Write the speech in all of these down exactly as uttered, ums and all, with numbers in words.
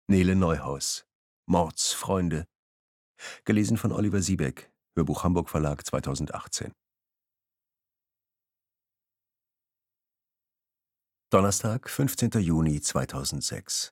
Nele Neuhaus. Mordsfreunde. Gelesen von Oliver Siebeck. Hörbuch Hamburg Verlag zweitausendachtzehn. Donnerstag, fünfzehnter Juni zweitausendsechs.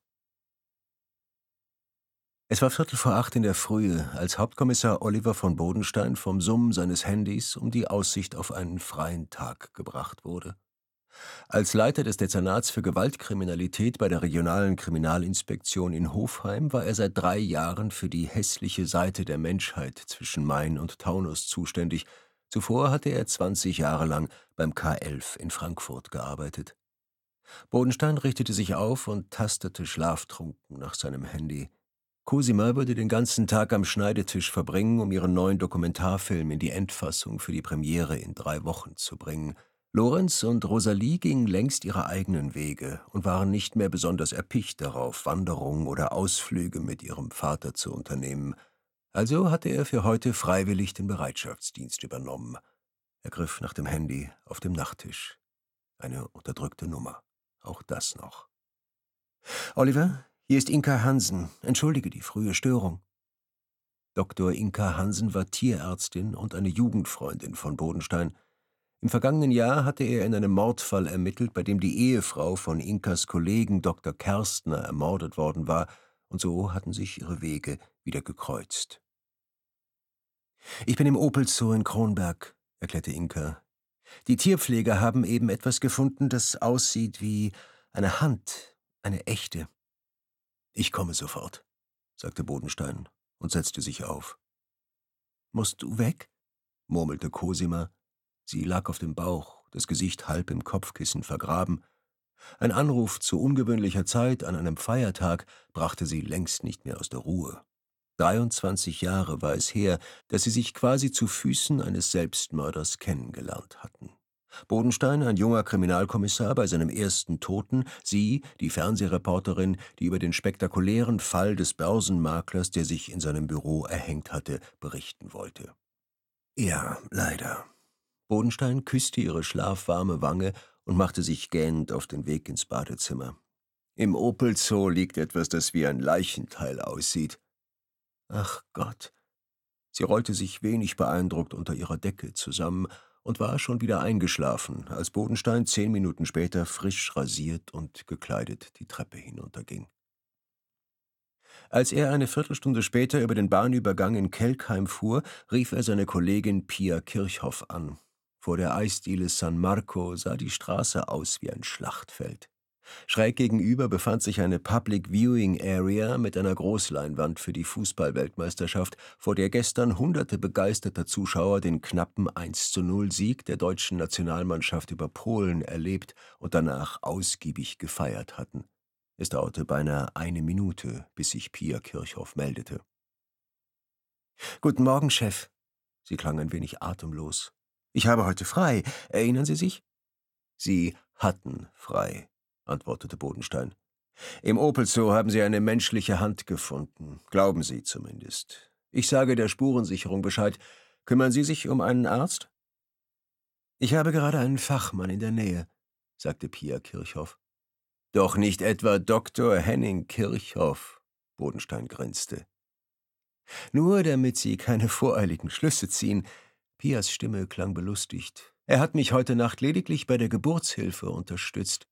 Es war Viertel vor acht in der Frühe, als Hauptkommissar Oliver von Bodenstein vom Summen seines Handys um die Aussicht auf einen freien Tag gebracht wurde. Als Leiter des Dezernats für Gewaltkriminalität bei der regionalen Kriminalinspektion in Hofheim war er seit drei Jahren für die hässliche Seite der Menschheit zwischen Main und Taunus zuständig. Zuvor hatte er zwanzig Jahre lang beim K elf in Frankfurt gearbeitet. Bodenstein richtete sich auf und tastete schlaftrunken nach seinem Handy. Cosima würde den ganzen Tag am Schneidetisch verbringen, um ihren neuen Dokumentarfilm in die Endfassung für die Premiere in drei Wochen zu bringen. Lorenz und Rosalie gingen längst ihre eigenen Wege und waren nicht mehr besonders erpicht darauf, Wanderungen oder Ausflüge mit ihrem Vater zu unternehmen. Also hatte er für heute freiwillig den Bereitschaftsdienst übernommen. Er griff nach dem Handy auf dem Nachttisch. Eine unterdrückte Nummer. Auch das noch. »Oliver, hier ist Inka Hansen. Entschuldige die frühe Störung.« Doktor Inka Hansen war Tierärztin und eine Jugendfreundin von Bodenstein. Im vergangenen Jahr hatte er in einem Mordfall ermittelt, bei dem die Ehefrau von Inkas Kollegen Doktor Kerstner ermordet worden war, und so hatten sich ihre Wege wieder gekreuzt. »Ich bin im Opel Zoo in Kronberg«, erklärte Inka. »Die Tierpfleger haben eben etwas gefunden, das aussieht wie eine Hand, eine echte.« »Ich komme sofort«, sagte Bodenstein und setzte sich auf. »Musst du weg?«, murmelte Cosima. Sie lag auf dem Bauch, das Gesicht halb im Kopfkissen vergraben. Ein Anruf zu ungewöhnlicher Zeit an einem Feiertag brachte sie längst nicht mehr aus der Ruhe. dreiundzwanzig Jahre war es her, dass sie sich quasi zu Füßen eines Selbstmörders kennengelernt hatten. Bodenstein, ein junger Kriminalkommissar bei seinem ersten Toten, sie, die Fernsehreporterin, die über den spektakulären Fall des Börsenmaklers, der sich in seinem Büro erhängt hatte, berichten wollte. »Ja, leider.« Bodenstein küsste ihre schlafwarme Wange und machte sich gähnend auf den Weg ins Badezimmer. »Im Opel Zoo liegt etwas, das wie ein Leichenteil aussieht.« »Ach Gott!« Sie rollte sich wenig beeindruckt unter ihrer Decke zusammen und war schon wieder eingeschlafen, als Bodenstein zehn Minuten später frisch rasiert und gekleidet die Treppe hinunterging. Als er eine Viertelstunde später über den Bahnübergang in Kelkheim fuhr, rief er seine Kollegin Pia Kirchhoff an. Vor der Eisdiele San Marco sah die Straße aus wie ein Schlachtfeld. Schräg gegenüber befand sich eine Public Viewing Area mit einer Großleinwand für die Fußball-Weltmeisterschaft, vor der gestern hunderte begeisterter Zuschauer den knappen eins zu null Sieg der deutschen Nationalmannschaft über Polen erlebt und danach ausgiebig gefeiert hatten. Es dauerte beinahe eine Minute, bis sich Pia Kirchhoff meldete. »Guten Morgen, Chef.« Sie klang ein wenig atemlos. »Ich habe heute frei. Erinnern Sie sich?« »Sie hatten frei«, antwortete Bodenstein. »Im Opel Zoo haben Sie eine menschliche Hand gefunden. Glauben Sie zumindest. Ich sage der Spurensicherung Bescheid. Kümmern Sie sich um einen Arzt?« »Ich habe gerade einen Fachmann in der Nähe«, sagte Pia Kirchhoff. »Doch nicht etwa Doktor Henning Kirchhoff«, Bodenstein grinste. »Nur damit Sie keine voreiligen Schlüsse ziehen.« Pias Stimme klang belustigt. »Er hat mich heute Nacht lediglich bei der Geburtshilfe unterstützt.«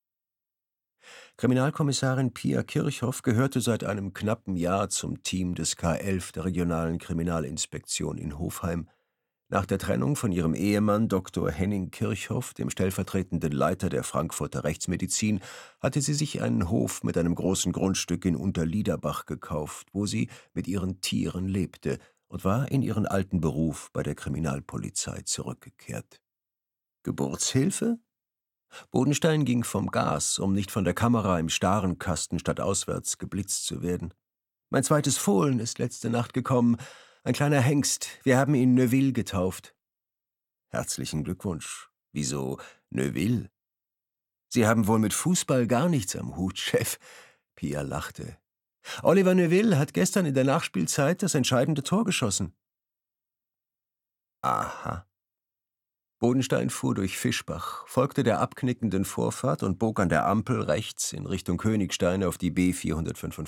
Kriminalkommissarin Pia Kirchhoff gehörte seit einem knappen Jahr zum Team des K elf der regionalen Kriminalinspektion in Hofheim. Nach der Trennung von ihrem Ehemann Doktor Henning Kirchhoff, dem stellvertretenden Leiter der Frankfurter Rechtsmedizin, hatte sie sich einen Hof mit einem großen Grundstück in Unterliederbach gekauft, wo sie mit ihren Tieren lebte, und war in ihren alten Beruf bei der Kriminalpolizei zurückgekehrt. Geburtshilfe? Bodenstein ging vom Gas, um nicht von der Kamera im Starenkasten stadtauswärts geblitzt zu werden. »Mein zweites Fohlen ist letzte Nacht gekommen. Ein kleiner Hengst. Wir haben ihn Neuville getauft.« »Herzlichen Glückwunsch. Wieso Neuville?« »Sie haben wohl mit Fußball gar nichts am Hut, Chef.« Pia lachte. »Oliver Neuville hat gestern in der Nachspielzeit das entscheidende Tor geschossen.« »Aha.« Bodenstein fuhr durch Fischbach, folgte der abknickenden Vorfahrt und bog an der Ampel rechts in Richtung Königstein auf die B vierhundertfünfundvierzig.